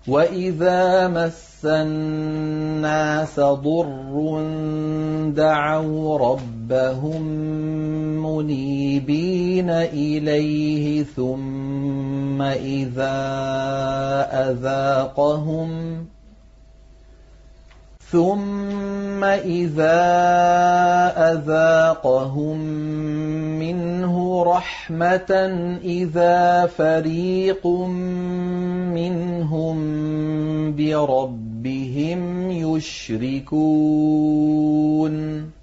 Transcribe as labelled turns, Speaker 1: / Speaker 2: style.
Speaker 1: وَإِذَا مَسَّ النَّاسَ ضُرٌّ دَعَوْا رَبَّهُم مُّنِيبِينَ إِلَيْهِ ثُمَّ إِذَا أَذَاقَهُم مِّنْهُ رَحْمَةً إِذَا فَرِيقٌ مِّنْهُم بِرَبِّهِمْ يُشْرِكُونَ